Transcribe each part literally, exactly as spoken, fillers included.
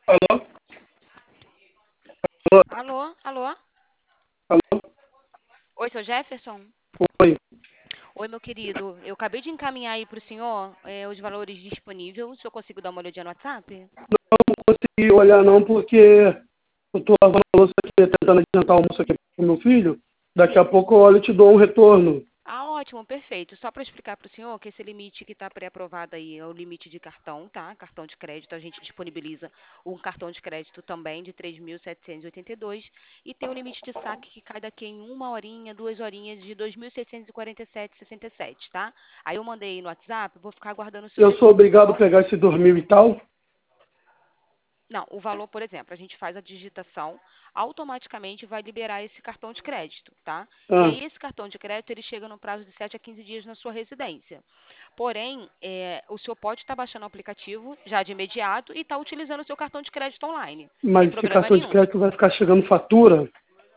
Alô? Alô? Alô? Alô? Alô? Oi, seu Jefferson? Oi. Oi, meu querido. Eu acabei de encaminhar aí para o senhor eh, os valores disponíveis. O senhor conseguiu dar uma olhadinha no WhatsApp? Não consegui olhar não porque eu tô lavando a louça aqui, tentando adiantar o almoço aqui pro meu filho. Daqui a Sim. pouco eu olho e te dou um retorno. Ah, ótimo, perfeito. Só para explicar para o senhor que esse limite que está pré-aprovado aí é o limite de cartão, tá? Cartão de crédito. A gente disponibiliza um cartão de crédito também de três mil setecentos e oitenta e dois e e tem o limite de saque que cai daqui em uma horinha, duas horinhas de dois mil seiscentos e quarenta e sete e sessenta e sete, tá? Aí eu mandei no WhatsApp, vou ficar aguardando o seu Eu sou retorno, tá obrigado a bom? pegar esse dormir e tal? Não, o valor, por exemplo, a gente faz a digitação, automaticamente vai liberar esse cartão de crédito, tá? E Ah, aí esse cartão de crédito ele chega no prazo de sete a quinze dias na sua residência. Porém, é, o senhor pode estar baixando o aplicativo já de imediato e estar utilizando o seu cartão de crédito online, sem mas esse problema cartão de nenhum. crédito vai ficar chegando fatura?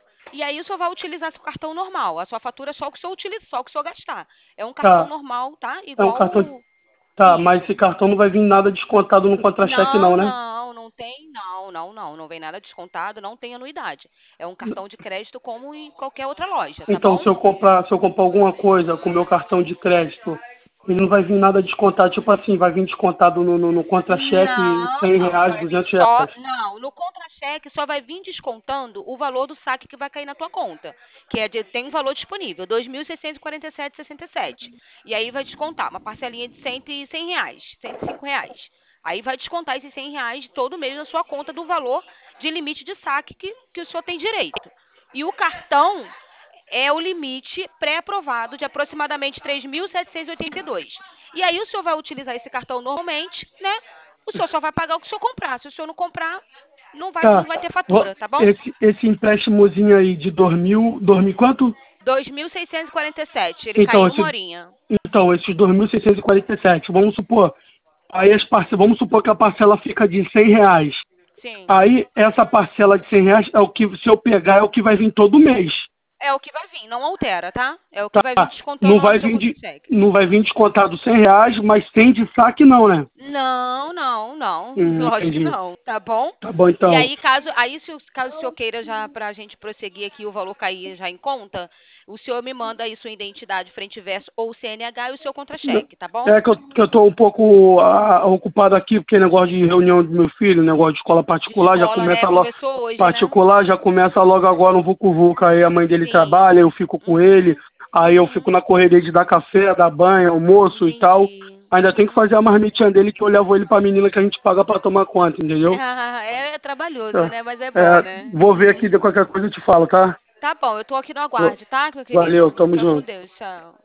E aí o senhor vai utilizar seu cartão normal. A sua fatura é só o que o senhor utiliza, só o que o senhor gastar. É um cartão Tá, normal, tá? é um Igual cartão... o... Tá, mas esse Isso. cartão não vai vir nada descontado no contra-cheque não, Não, né? não, não tem, não, não, não, não vem nada descontado, não tem anuidade. É um cartão de crédito como em qualquer outra loja, tá Então, bom? se eu comprar, se eu comprar alguma coisa com meu cartão de crédito, ele não vai vir nada descontado, tipo assim, vai vir descontado no, no, no contra-cheque Não, cem não, reais, vai vir duzentos só, reais. não, no contra-cheque só vai vir descontando o valor do saque que vai cair na tua conta, que é de, tem um valor disponível, dois mil seiscentos e quarenta e sete e sessenta e sete. E aí vai descontar uma parcelinha de cem, e cem reais, cento e cinco reais. Aí vai descontar esses cem reais todo mês na sua conta do valor de limite de saque que, que o senhor tem direito. E o cartão é o limite pré-aprovado de aproximadamente três mil setecentos e oitenta e dois. E aí o senhor vai utilizar esse cartão normalmente, né? O senhor só vai pagar o que o senhor comprar. Se o senhor não comprar, não vai, Tá, não vai ter vo- fatura, tá bom? esse, esse empréstimozinho aí de dormir, dormir quanto? dois mil seiscentos e quarenta e sete. Ele cai Então, em uma esse, horinha. então, esses dois mil seiscentos e quarenta e sete, vamos supor, aí as parce... vamos supor que a parcela fica de cem reais. Sim. Aí, essa parcela de cem reais é o que, se eu pegar, é o que vai vir todo mês. É o que vai vir, não altera, tá? É o que vai vir Tá, não descontando lá vai no seu vir de, contra-cheque. não vai vir descontado cem reais, mas tem de saque não, né? Não, não, não. Hum, Lógico que entendi. não, tá bom? Tá bom, E então. aí, caso, aí se, o- caso o senhor queira já para a gente prosseguir aqui, o valor cair já em conta, o senhor me manda aí sua identidade frente e verso ou C N H e o seu contra-cheque, tá bom? É que eu, que eu tô um pouco ah, ocupado aqui, porque negócio de reunião do meu filho, negócio de escola De particular, já escola, né? começa logo, Começou hoje, né? particular, já começa logo agora um vucu-vucu, aí a mãe dele Sim. trabalha, eu fico com ele, Uhum. aí eu fico Uhum. na correria de dar café, dar banho, almoço e tal. Entendi. Ainda tem que Uhum. fazer a marmitinha dele que eu levo ele pra menina que a gente paga pra tomar conta, entendeu? Ah, é trabalhoso, né? Mas é É, bom, é, né? vou ver aqui, de qualquer coisa eu te falo, tá? Tá bom, eu tô aqui no aguarde, tá, meu Valeu, querido? tamo Fica com junto. Deus, tchau.